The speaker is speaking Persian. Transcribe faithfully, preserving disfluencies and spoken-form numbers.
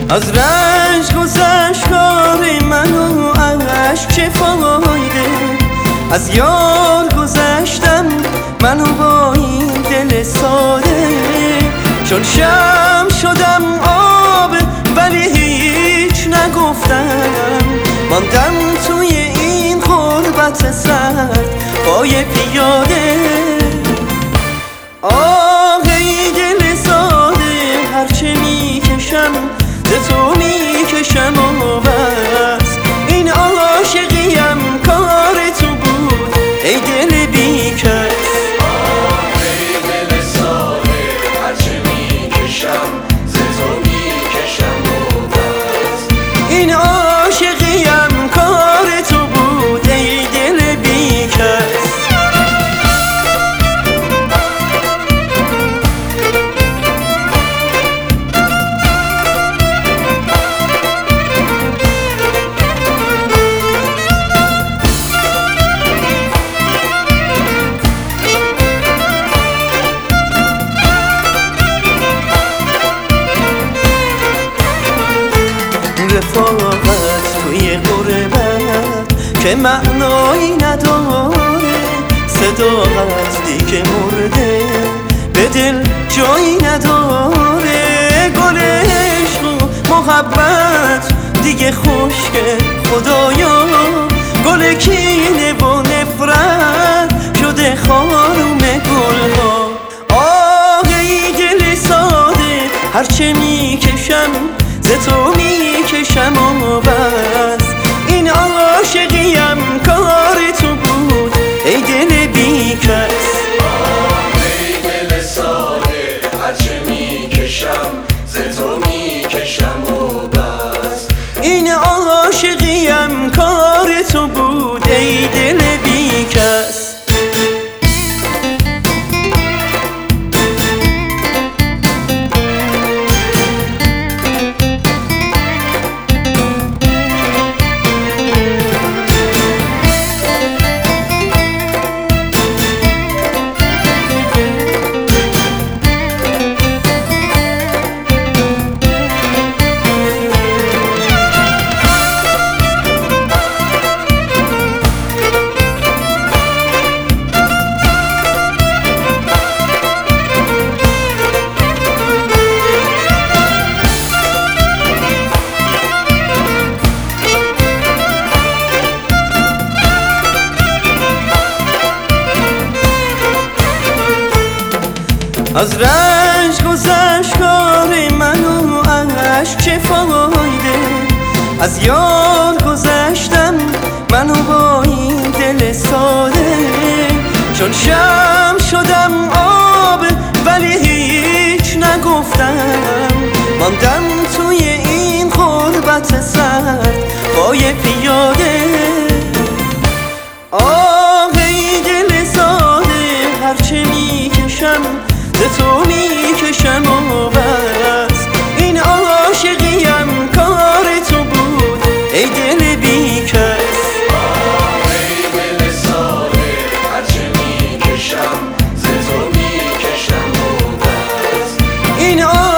از رنج گذشت کار من و اشک چه فایده، از یار گذشتم من و با این دل ساده، چون شم شدم آب ولی هیچ نگفتم، ماندم توی این غربت سرد پای پیاده. آه ای دل ساده هرچه میکشم ز تو میکشم و بس، این عاشقیم کار تو بود ای دل بیکس. آه ای دل ساده هرچه میکشم ز تو میکشم و بس، این عاشقیم کار تو بود ای دل بیکس. رفاقت توی غربت که معنایی نداره، صداقت دیگه مرده به دل جایی نداره، گل عشق و محبت دیگه خشکه خدایا، گل کینه و نفرت شده خانوم گلها. آه ای دل ساده هرچه میکشم ز تو میکشم و بس، این عاشقیم کار تو بود ای دل بیکس. آه ای دل ساده هرچه میکشم ز تو میکشم و بس، این عاشقیم کار تو بود ای دل بیکس. از رنج گذشت کار من و اشک چه فایده، از یار گذشتم من و با این دل ساده، چون شم شدم آب ولی هیچ نگفتم، ماندم توی این غربت سرد پای پیاده. آه ای دل ساده هرچه میکشم ز تو میکشم و بس، این عاشقیم کار تو بود ای دل بیکس. آه ای دل ساده هرچه میکشم ز تو میکشم و بس، این